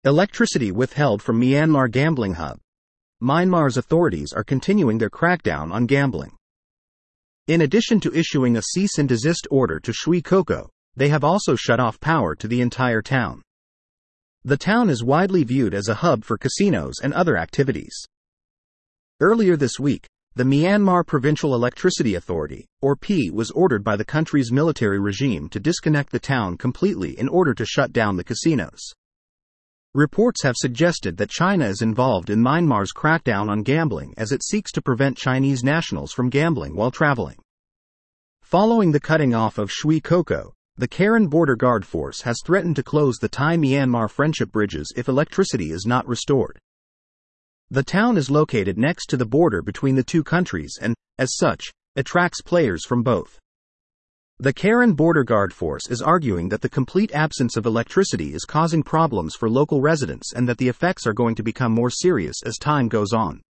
Electricity withheld from Myanmar gambling hub. Myanmar's authorities are continuing their crackdown on gambling. In addition to issuing a cease and desist order to Shui Koko, they have also shut off power to the entire town. The town is widely viewed as a hub for casinos and other activities. Earlier this week, the Myanmar Provincial Electricity Authority, or P, was ordered by the country's military regime to disconnect the town completely in order to shut down the casinos. Reports have suggested that China is involved in Myanmar's crackdown on gambling as it seeks to prevent Chinese nationals from gambling while traveling. Following the cutting off of Shui Koko, the Karen Border Guard Force has threatened to close the Thai-Myanmar friendship bridges if electricity is not restored. The town is located next to the border between the two countries and, as such, attracts players from both. The Karen Border Guard Force is arguing that the complete absence of electricity is causing problems for local residents and that the effects are going to become more serious as time goes on.